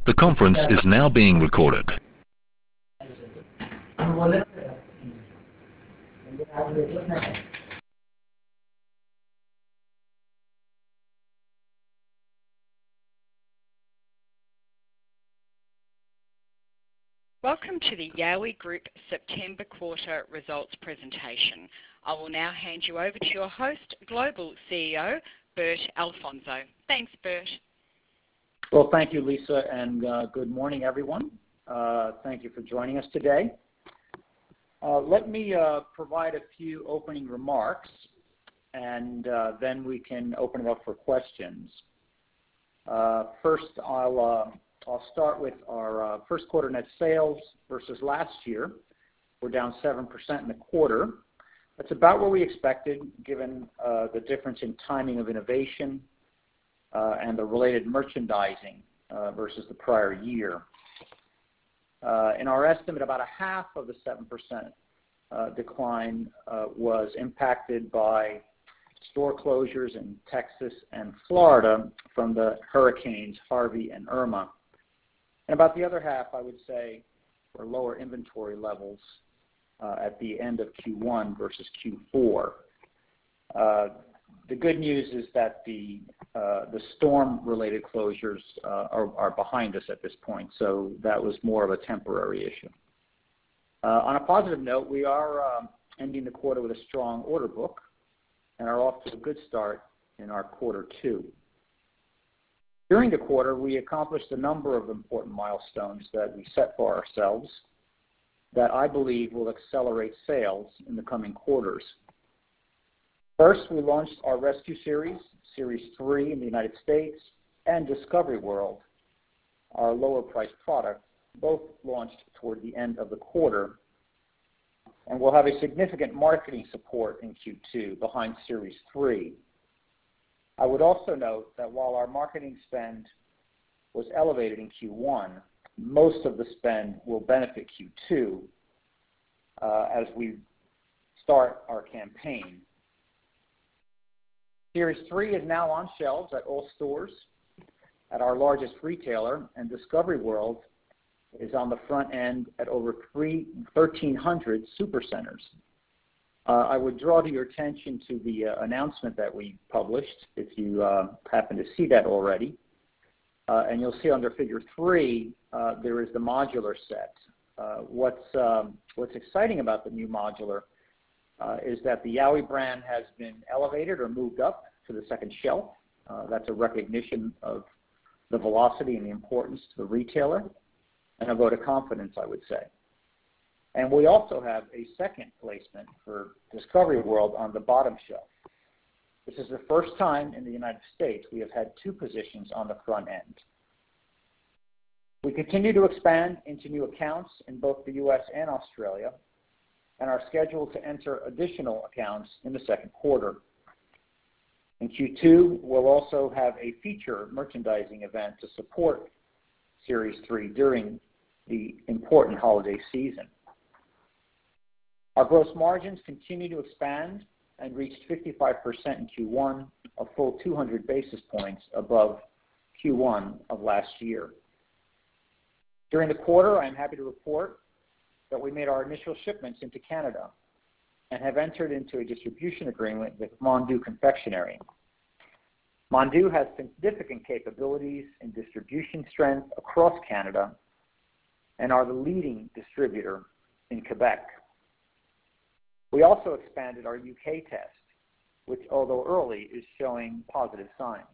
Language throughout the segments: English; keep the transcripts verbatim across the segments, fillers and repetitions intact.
The conference is now being recorded. Welcome to the Yowie Group September quarter results presentation. I will now hand you over to your host, Global C E O, Bert Alfonso. Thanks, Bert. Well, thank you, Lisa, and uh, good morning, everyone. Uh, thank you for joining us today. Uh, let me uh, provide a few opening remarks, and uh, then we can open it up for questions. Uh, first, I'll, uh, I'll start with our uh, first quarter net sales versus last year. We're down seven percent in the quarter. That's about what we expected, given uh, the difference in timing of innovation Uh, and the related merchandising uh, versus the prior year. Uh, in our estimate, about a half of the seven percent uh, decline uh, was impacted by store closures in Texas and Florida from the hurricanes Harvey and Irma. And about the other half, I would say, were lower inventory levels uh, at the end of Q one versus Q four. Uh, The good news is that the uh, the storm-related closures uh, are, are behind us at this point, so that was more of a temporary issue. Uh, on a positive note, we are uh, ending the quarter with a strong order book and are off to a good start in our quarter two. During the quarter, we accomplished a number of important milestones that we set for ourselves that I believe will accelerate sales in the coming quarters. First, we launched our Rescue Series, Series three in the United States, and Discovery World, our lower-priced product, both launched toward the end of the quarter. And we'll have a significant marketing support in Q two behind Series three. I would also note that while our marketing spend was elevated in Q one, most of the spend will benefit Q two uh, as we start our campaign. Series three is now on shelves at all stores at our largest retailer, and Discovery World is on the front end at over thirteen hundred supercenters. Uh, I would draw to your attention to the uh, announcement that we published, if you uh, happen to see that already. Uh, and you'll see under Figure three, uh, there is the modular set. Uh, what's, um, what's exciting about the new modular Uh, is that the Yowie brand has been elevated or moved up to the second shelf. Uh, that's a recognition of the velocity and the importance to the retailer, and a vote of confidence, I would say. And we also have a second placement for Discovery World on the bottom shelf. This is the first time in the United States we have had two positions on the front end. We continue to expand into new accounts in both the U S and Australia, and are scheduled to enter additional accounts in the second quarter. In Q two, we'll also have a feature merchandising event to support Series three during the important holiday season. Our gross margins continue to expand and reached fifty-five percent in Q one, a full two hundred basis points above Q one of last year. During the quarter, I'm happy to report that we made our initial shipments into Canada and have entered into a distribution agreement with Mondu Confectionery. Mondu has significant capabilities in distribution strength across Canada and are the leading distributor in Quebec. We also expanded our U K test, which, although early, is showing positive signs.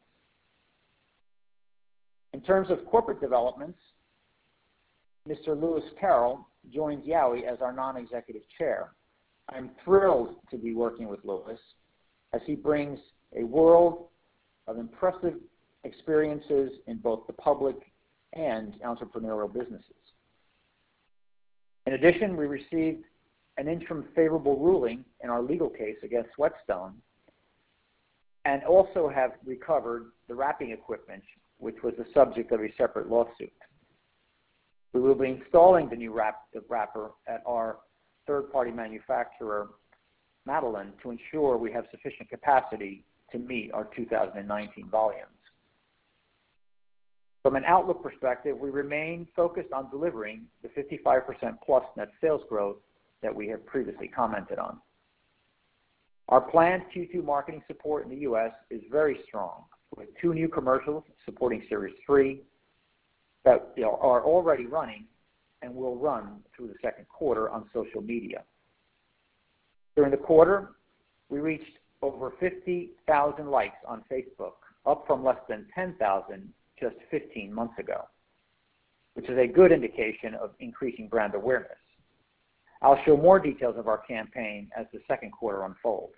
In terms of corporate developments, Mister Lewis Carroll joins Yowie as our non-executive chair. I'm thrilled to be working with Lewis as he brings a world of impressive experiences in both the public and entrepreneurial businesses. In addition, we received an interim favorable ruling in our legal case against Whetstone, and also have recovered the wrapping equipment, which was the subject of a separate lawsuit. We will be installing the new wrap, the wrapper at our third-party manufacturer, Madeline, to ensure we have sufficient capacity to meet our two thousand nineteen volumes. From an outlook perspective, we remain focused on delivering the fifty-five percent plus net sales growth that we have previously commented on. Our planned Q two marketing support in the U S is very strong, with two new commercials supporting Series three that you know, are already running and will run through the second quarter on social media. During the quarter, we reached over fifty thousand likes on Facebook, up from less than ten thousand just fifteen months ago, which is a good indication of increasing brand awareness. I'll show more details of our campaign as the second quarter unfolds.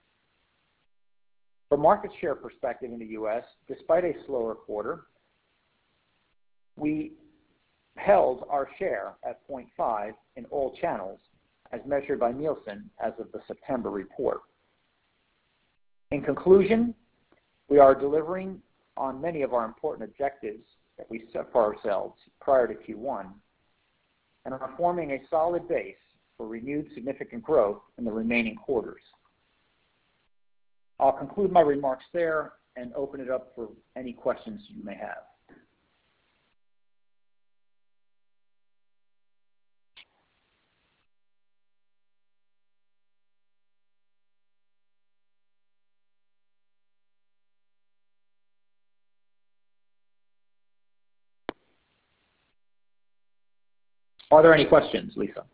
From market share perspective in the U S, despite a slower quarter, we held our share at zero point five in all channels as measured by Nielsen as of the September report. In conclusion, we are delivering on many of our important objectives that we set for ourselves prior to Q one and are forming a solid base for renewed significant growth in the remaining quarters. I'll conclude my remarks there and open it up for any questions you may have. Are there any questions, Lisa?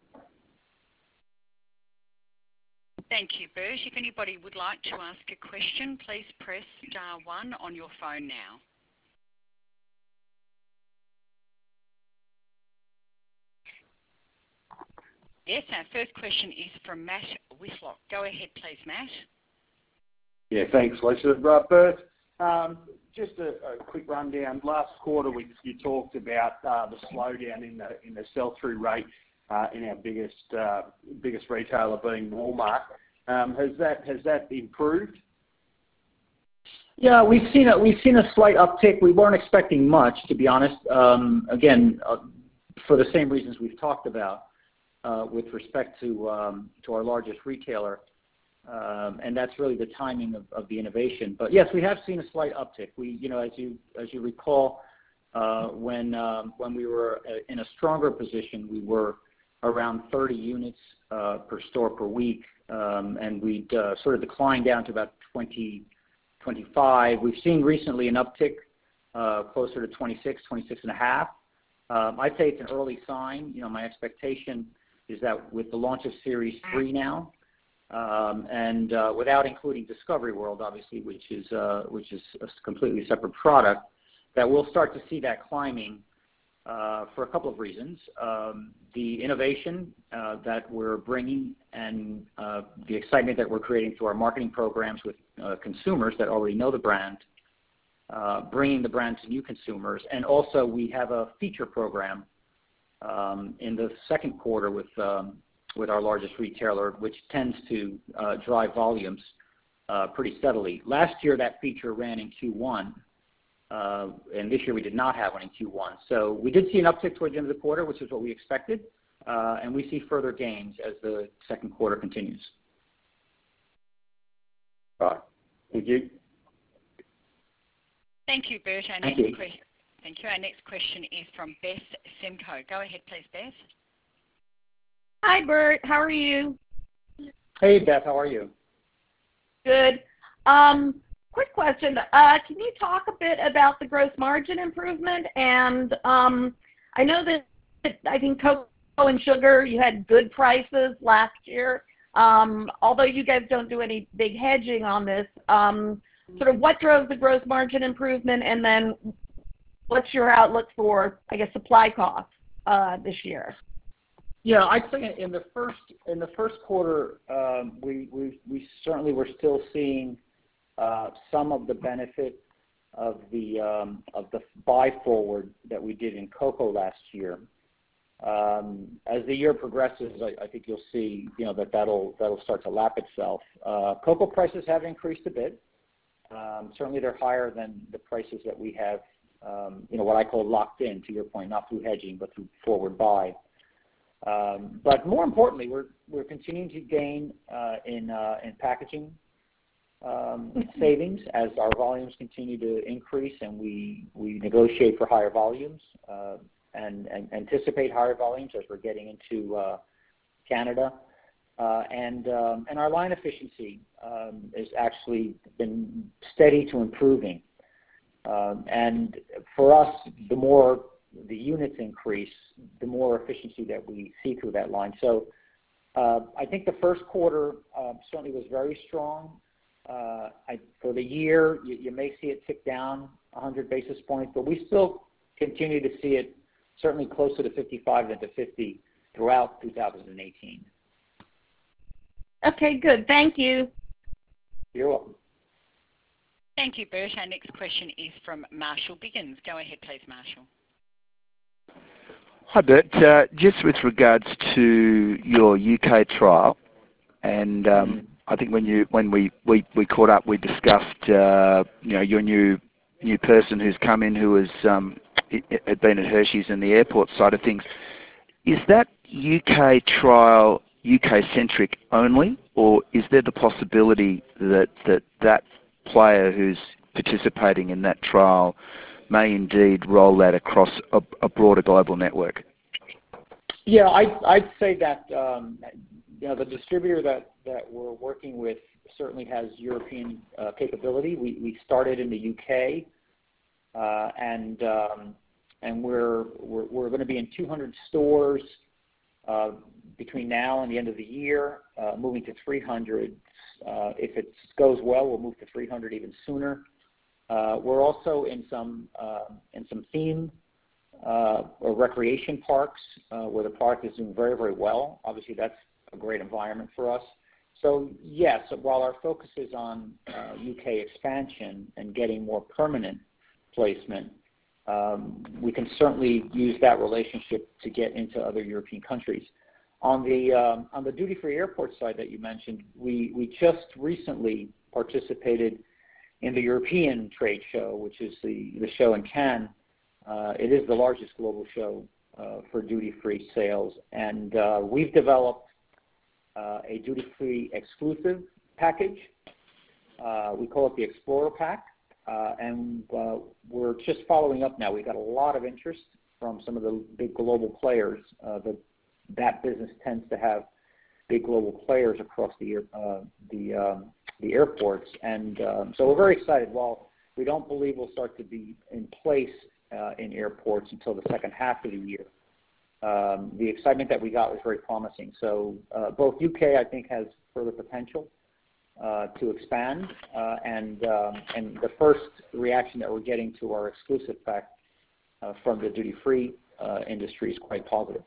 Thank you, Bert. If anybody would like to ask a question, please press star one on your phone now. Yes, our first question is from Matt Whitlock. Go ahead, please, Matt. Yeah, thanks, Lisa. Uh, Bert, um, just a, a quick rundown. Last quarter, we, you talked about uh, the slowdown in the in the sell-through rate uh, in our biggest uh, biggest retailer being Walmart. Um, has that has that improved? Yeah, we've seen a we've seen a slight uptick. We weren't expecting much, to be honest. Um, again, uh, for the same reasons we've talked about uh, with respect to um, to our largest retailer. Um, and that's really the timing of, of the innovation. But yes, we have seen a slight uptick. We, you know, as you as you recall, uh, when um, when we were in a stronger position, we were around thirty units uh, per store per week, um, and we'd uh, sort of declined down to about twenty, twenty-five. We've seen recently an uptick uh, closer to twenty-six, twenty-six and a half. Um, I'd say it's an early sign. You know, my expectation is that with the launch of Series three now. Um, and uh, without including Discovery World, obviously, which is uh, which is a completely separate product, that we'll start to see that climbing uh, for a couple of reasons. Um, the innovation uh, that we're bringing and uh, the excitement that we're creating through our marketing programs with uh, consumers that already know the brand, uh, bringing the brand to new consumers, and also we have a feature program um, in the second quarter with um, with our largest retailer, which tends to uh, drive volumes uh, pretty steadily. Last year, that feature ran in Q one, uh, and this year we did not have one in Q one. So we did see an uptick towards the end of the quarter, which is what we expected, uh, and we see further gains as the second quarter continues. All right. Thank you. Thank you, Bert. Our Thank next you. Que- Thank you. Our next question is from Beth Simcoe. Go ahead, please, Beth. Hi, Bert. How are you? Hey, Beth. How are you? Good. Um, quick question. Uh, can you talk a bit about the gross margin improvement? And um, I know that I think cocoa and sugar, you had good prices last year. Um, although you guys don't do any big hedging on this, um, sort of what drove the gross margin improvement, and then what's your outlook for, I guess, supply costs uh, this year? Yeah, I'd say in the first in the first quarter, um, we, we we certainly were still seeing uh, some of the benefit of the um, of the buy forward that we did in cocoa last year. Um, as the year progresses, I, I think you'll see you know that that'll that'll start to lap itself. Uh, cocoa prices have increased a bit. Um, certainly, they're higher than the prices that we have. Um, you know what I call locked in. To your point, not through hedging, but through forward buy. Um, but more importantly, we're we're continuing to gain uh, in uh, in packaging um, savings as our volumes continue to increase and we, we negotiate for higher volumes uh, and, and anticipate higher volumes as we're getting into uh, Canada. Uh, and, um, and our line efficiency um, has actually been steady to improving. Um, and for us, the more the units increase, the more efficiency that we see through that line. So uh, I think the first quarter uh, certainly was very strong. Uh, I, for the year, you, you may see it tick down one hundred basis points, but we still continue to see it certainly closer to fifty-five than to fifty throughout two thousand eighteen. Okay, good. Thank you. You're welcome. Thank you, Bert. Our next question is from Marshall Biggins. Go ahead, please, Marshall. Hi, Bert. Uh, just with regards to your U K trial, and um, mm. I think when you when we, we, we caught up, we discussed uh, you know your new new person who's come in who has um, had been at Hershey's and the airport side of things. Is that U K trial U K centric only, or is there the possibility that that that player who's participating in that trial may indeed roll that across a, a broader global network? Yeah, I'd, I'd say that um, you know the distributor that, that we're working with certainly has European uh, capability. We, we started in the U K, uh, and um, and we're we're, we're going to be in two hundred stores uh, between now and the end of the year, uh, moving to three hundred. Uh, if it goes well, we'll move to three hundred even sooner. Uh, we're also in some uh, in some theme uh, or recreation parks uh, where the product is doing very, very well. Obviously, that's a great environment for us. So yes, while our focus is on uh, U K expansion and getting more permanent placement, um, we can certainly use that relationship to get into other European countries. On the um, on the duty-free airport side that you mentioned, we, we just recently participated in the European trade show, which is the, the show in Cannes. Uh, it is the largest global show uh, for duty-free sales, and uh, we've developed uh, a duty-free exclusive package. Uh, we call it the Explorer Pack, uh, and uh, we're just following up now. We've got a lot of interest from some of the big global players. Uh, the that business tends to have big global players across the uh, the um, the airports, and um, so we're very excited. While we don't believe we'll start to be in place uh, in airports until the second half of the year, um, the excitement that we got was very promising. So uh, both U K, I think, has further potential uh, to expand, uh, and um, and the first reaction that we're getting to our exclusive pack uh, from the duty-free uh, industry is quite positive.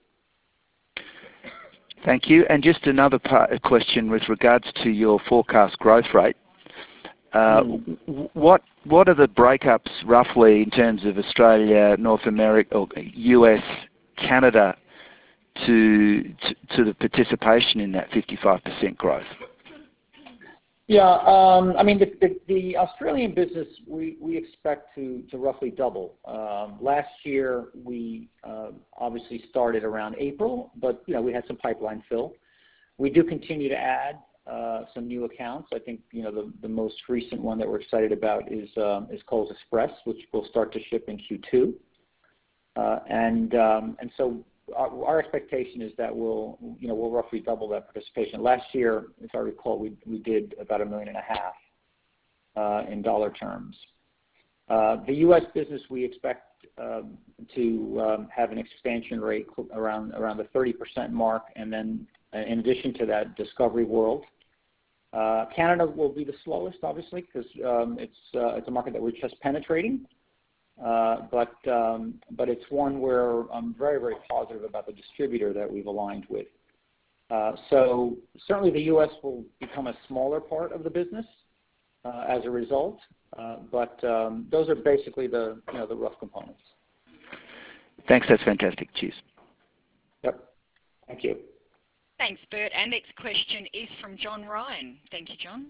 Thank you. And just another part, a question with regards to your forecast growth rate. Uh, mm. What what are the breakups roughly in terms of Australia, North America, or U S, Canada, to to, to the participation in that fifty-five percent growth? Yeah, um, I mean, the, the, the Australian business, we, we expect to, to roughly double. Um, last year, we uh, obviously started around April, but, you know, we had some pipeline fill. We do continue to add uh, some new accounts. I think, you know, the, the most recent one that we're excited about is, um, is Coles Express, which will start to ship in Q two. Uh, and, um, and so Our, our expectation is that we'll, you know, we'll roughly double that participation. Last year, if I recall, we we did about a million and a half uh, in dollar terms. Uh, the U S business, we expect um, to um, have an expansion rate around around the thirty percent mark, and then in addition to that, Discovery World. Uh, Canada will be the slowest, obviously, because um, it's uh, it's a market that we're just penetrating. Uh, but um, but it's one where I'm very, very positive about the distributor that we've aligned with. Uh, so certainly the U S will become a smaller part of the business uh, as a result. Uh, but um, those are basically the you know the rough components. Thanks. That's fantastic. Cheers. Yep. Thank you. Thanks, Bert. Our next question is from John Ryan. Thank you, John.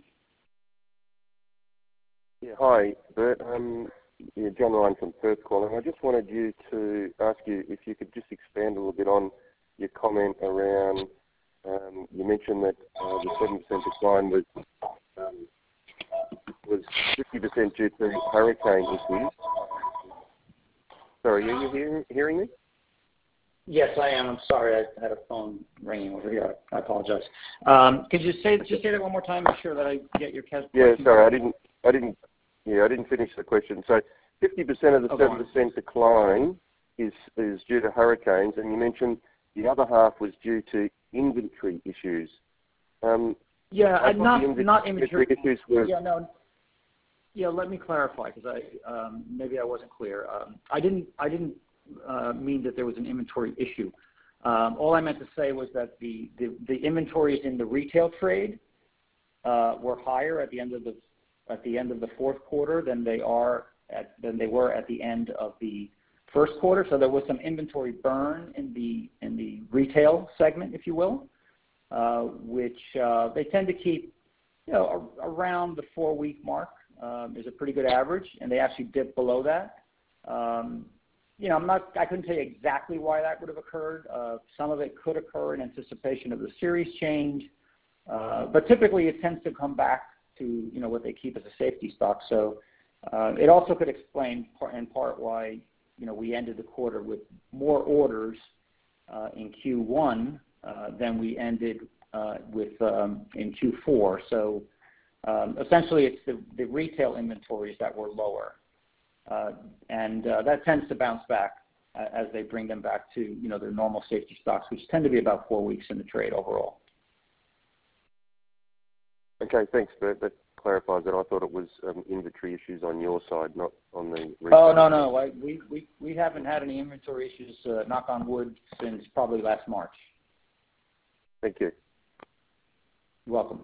Yeah. Hi, Bert. Um, Yeah, John Ryan from Perth calling. I just wanted you to ask you if you could just expand a little bit on your comment around, um, you mentioned that uh, the seven percent decline was um, was fifty percent due to hurricane issues. Sorry, are you hearing, hearing me? Yes, I am. I'm sorry. I had a phone ringing over here. I apologize. Um, could you say just say that one more time? Make sure that I get your question. Yeah, sorry, I didn't. I didn't. Yeah, I didn't finish the question. So, fifty percent of the seven oh, percent decline is is due to hurricanes, and you mentioned the other half was due to inventory issues. Um, yeah, I not inventory, not inventory issues were. Yeah, no. Yeah, let me clarify because I um, maybe I wasn't clear. Um, I didn't. I didn't. Uh, mean that there was an inventory issue. Um, all I meant to say was that the, the, the inventories in the retail trade uh, were higher at the end of the at the end of the fourth quarter than they are at than they were at the end of the first quarter. So there was some inventory burn in the in the retail segment, if you will, uh, which uh, they tend to keep, you know, a, around the four week mark um, is a pretty good average, and they actually dipped below that. Um, You know, I'm not, I couldn't tell you exactly why that would have occurred. Uh, some of it could occur in anticipation of the series change, uh, but typically it tends to come back to, you know, what they keep as a safety stock. So uh, it also could explain part, in part why, you know, we ended the quarter with more orders uh, in Q one uh, than we ended uh, with um, in Q four. So um, essentially it's the, the retail inventories that were lower. Uh, and uh, that tends to bounce back uh, as they bring them back to, you know, their normal safety stocks, which tend to be about four weeks in the trade overall. Okay, thanks, Bert. That clarifies it. I thought it was um, inventory issues on your side, not on the retail. Oh, no, no. I, we, we, we haven't had any inventory issues, uh, knock on wood, since probably last March. Thank you. You're welcome.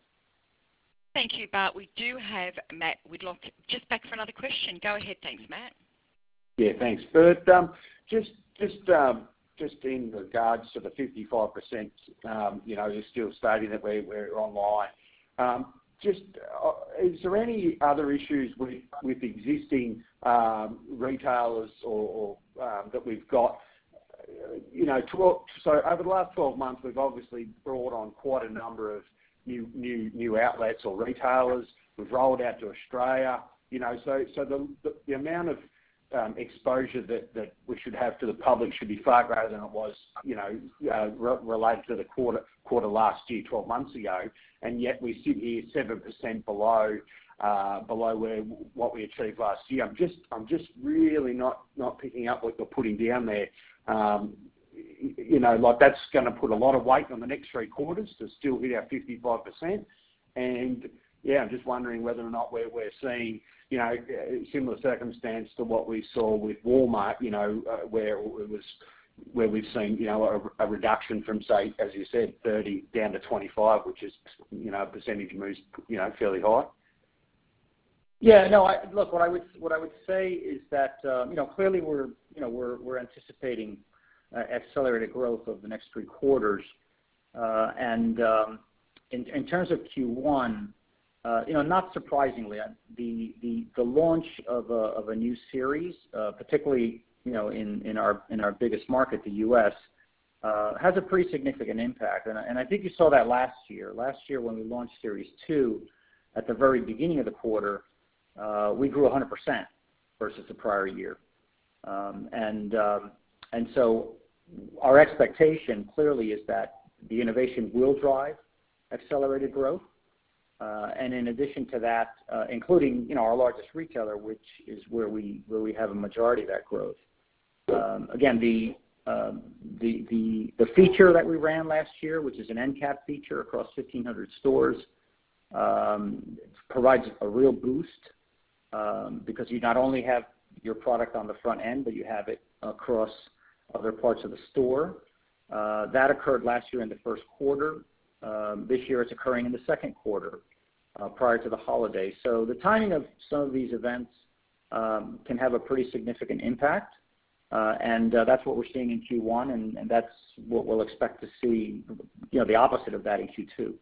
Thank you, Bart. We do have Matt Whitlock just back for another question. Go ahead. Thanks, Matt. Yeah, thanks, Bert. Um, just just, um, just in regards to the fifty-five percent, um, you know, you're still stating that we're, we're online. Um, just, uh, is there any other issues with, with existing um, retailers or, or um, that we've got? You know, twelve, so over the last twelve months, we've obviously brought on quite a number of New, new new outlets or retailers. We've rolled out to Australia, you know, so so the the, the amount of um, exposure that, that we should have to the public should be far greater than it was, you know, uh, re- related to the quarter quarter last year, twelve months ago, and yet we sit here seven percent below uh, below where what we achieved last year. I'm just I'm just really not not picking up what you're putting down there. Um, You know, like that's going to put a lot of weight on the next three quarters to still hit our fifty-five percent. And yeah, I'm just wondering whether or not we're, we're seeing, you know, a similar circumstance to what we saw with Walmart, you know, uh, where it was, where we've seen, you know, a, a reduction from, say, as you said, thirty down to twenty-five, which is, you know, percentage moves, you know, fairly high. Yeah, no. I, look, what I would what I would say is that uh, you know, clearly we're you know we're we're anticipating Uh, accelerated growth over the next three quarters. Uh, and um, in, in terms of Q one, uh, you know, not surprisingly, the the, the launch of a, of a new series, uh, particularly you know in, in our in our biggest market, the U S, uh, has a pretty significant impact. And, and I think you saw that last year. Last year when we launched Series two, at the very beginning of the quarter, uh, we grew one hundred percent versus the prior year. Um, and um, and so our expectation clearly is that the innovation will drive accelerated growth. Uh, and in addition to that, uh, including, you know, our largest retailer, which is where we where we have a majority of that growth. Um, again, the, um, the the the feature that we ran last year, which is an end cap feature across fifteen hundred stores, um, provides a real boost um, because you not only have your product on the front end, but you have it across other parts of the store. Uh, that occurred last year in the first quarter. Um, this year it's occurring in the second quarter uh, prior to the holidays. So the timing of some of these events um, can have a pretty significant impact. Uh, and uh, that's what we're seeing in Q one, and, and that's what we'll expect to see, you know, the opposite of that in Q two.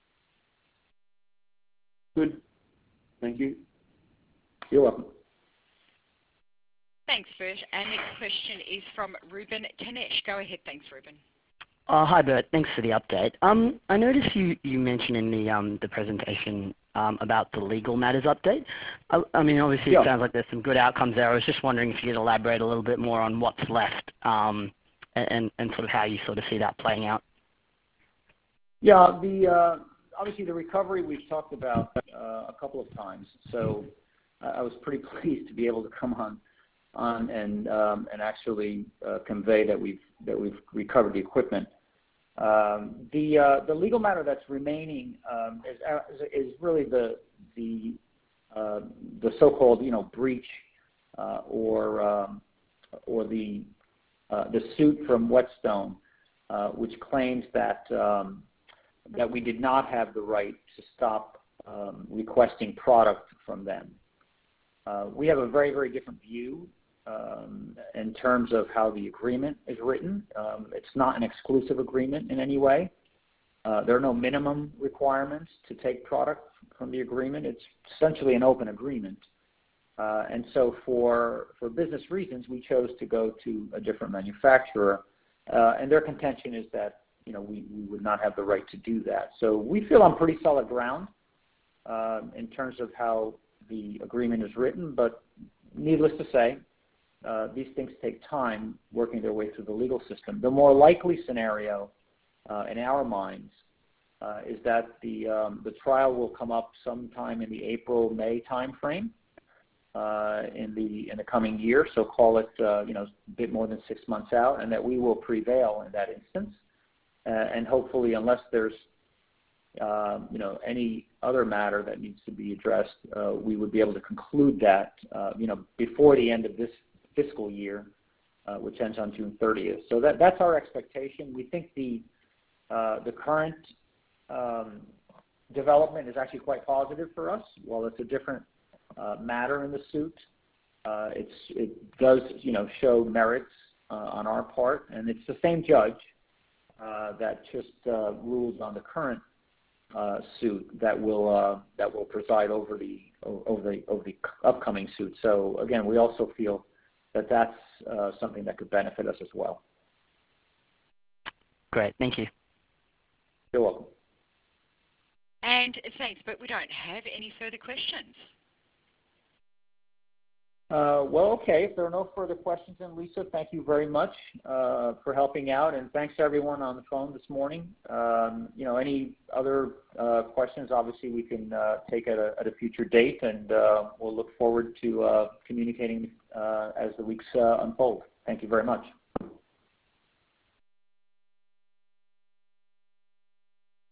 Good. Thank you. You're welcome. Thanks, Bert. Our next question is from Ruben Tanesh. Go ahead. Thanks, Ruben. Uh, hi, Bert. Thanks for the update. Um, I noticed you, you mentioned in the um, the presentation um, about the legal matters update. I, I mean, obviously yeah. it sounds like there's some good outcomes there. I was just wondering if you could elaborate a little bit more on what's left um, and, and sort of how you sort of see that playing out. Yeah, the uh, obviously the recovery we've talked about uh, a couple of times. So uh, I was pretty pleased to be able to come on on and um, and actually uh, convey that we've that we've recovered the equipment. Um, the uh, the legal matter that's remaining um, is, is really the the uh, the so-called you know breach uh, or um, or the uh, the suit from Whetstone, uh, which claims that um, that we did not have the right to stop um, requesting product from them. Uh, we have a very very different view Um, in terms of how the agreement is written. Um, it's not an exclusive agreement in any way. Uh, there are no minimum requirements to take product from the agreement. It's essentially an open agreement. Uh, and so for, for business reasons, we chose to go to a different manufacturer. Uh, and their contention is that you know, we, we would not have the right to do that. So we feel on pretty solid ground uh, in terms of how the agreement is written. But needless to say, Uh, these things take time working their way through the legal system. The more likely scenario uh, in our minds uh, is that the, um, the trial will come up sometime in the April-May timeframe uh, in, the, in the coming year, so call it uh, you know, a bit more than six months out, and that we will prevail in that instance. Uh, and hopefully, unless there's uh, you know, any other matter that needs to be addressed, uh, we would be able to conclude that uh, you know, before the end of this fiscal year, uh, which ends on June thirtieth. So that, that's our expectation. We think the uh, the current um, development is actually quite positive for us. While it's a different uh, matter in the suit, uh, it's, it does you know show merits uh, on our part, and it's the same judge uh, that just uh, ruled on the current uh, suit that will uh, that will preside over the over the over the upcoming suit. So again, we also feel that that's uh, something that could benefit us as well. Great, thank you. You're welcome. And thanks, but we don't have any further questions. Uh, well, okay, if there are no further questions, then Lisa, thank you very much uh, for helping out, and thanks to everyone on the phone this morning. Um, you know, any other uh, questions, obviously we can uh, take at a, at a future date, and uh, we'll look forward to uh, communicating uh, as the weeks uh, unfold. Thank you very much.